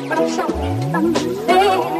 but I'm sorry from there.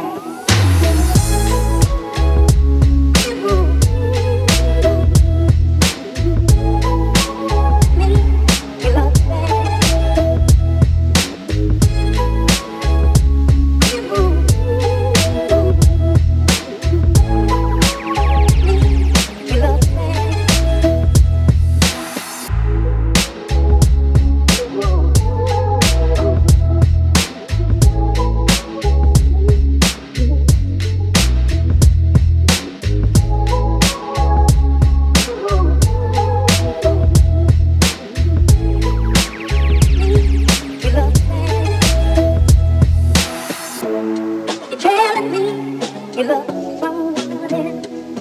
You love somebody,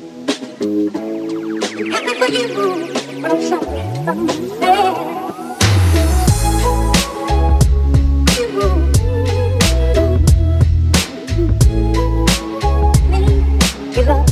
happy for you, but I'm sorry from there. You love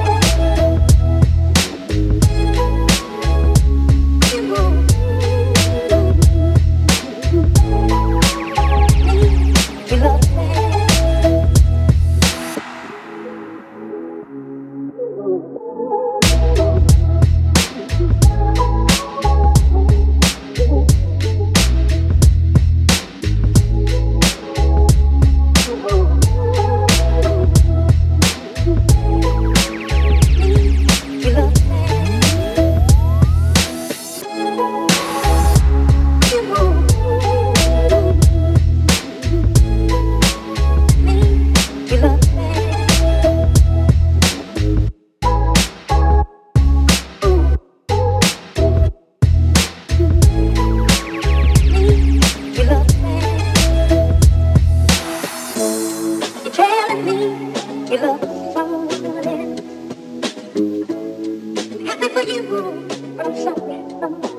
you love somebody, happy for you, but I'm sorry from